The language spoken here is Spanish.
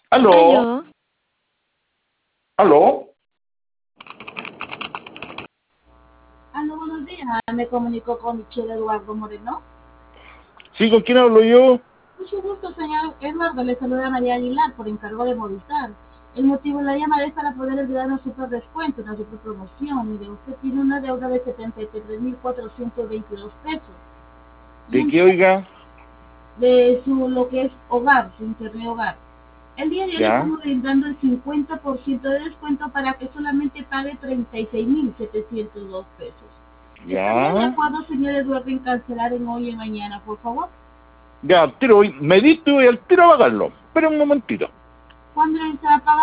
Aló, Aló, aló. Aló, buenos días. Me comunico con Michelle Eduardo Moreno. ¿Sí, con quién hablo yo? Mucho gusto, señor Eduardo. Le saluda María Aguilar por encargo de Movistar. El motivo de la llamada es para poder ayudar a un super descuento, una super promoción. Mire, usted tiene una deuda de 73.422 pesos. Y ¿De qué, oiga? de lo que es hogar, su internet hogar. El día de hoy le Ya, estamos brindando el 50% de descuento para que solamente pague 36.702 pesos. ¿Estaría de ya, acuerdo, señor Eduardo, en cancelar en hoy y mañana, por favor? ya, al tiro voy, me diste y voy al tiro a pagarlo. Espera un momentito. ¿Cuándo se va a pagar?